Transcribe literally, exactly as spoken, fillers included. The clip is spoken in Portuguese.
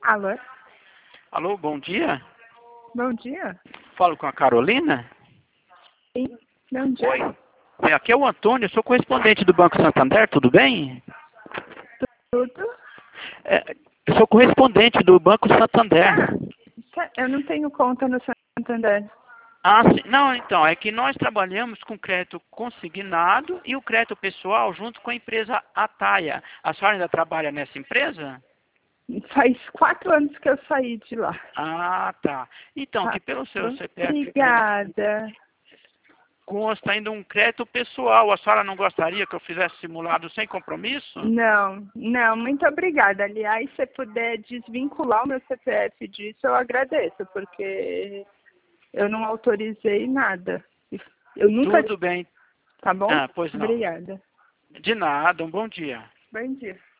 Alô? Alô, bom dia. Bom dia. Falo com a Carolina? Sim, bom dia. Oi. É, aqui é o Antônio, eu sou correspondente do Banco Santander, tudo bem? Tudo? É, eu sou correspondente do Banco Santander. Ah, eu não tenho conta no Santander. Ah, sim. Não, então, é que nós trabalhamos com crédito consignado e o crédito pessoal junto com a empresa Ataia. A senhora ainda trabalha nessa empresa? Faz quatro anos que eu saí de lá. Ah, tá. Então, Tá que pelo seu bom? C P F Obrigada. consta ainda um crédito pessoal. A senhora não gostaria que eu fizesse simulado sem compromisso? Não, não, muito obrigada. Aliás, se puder desvincular o meu C P F disso, eu agradeço, porque eu não autorizei nada. Eu nunca... Tudo bem. Tá bom? Ah, pois não. Obrigada. De nada, um bom dia. Bom dia.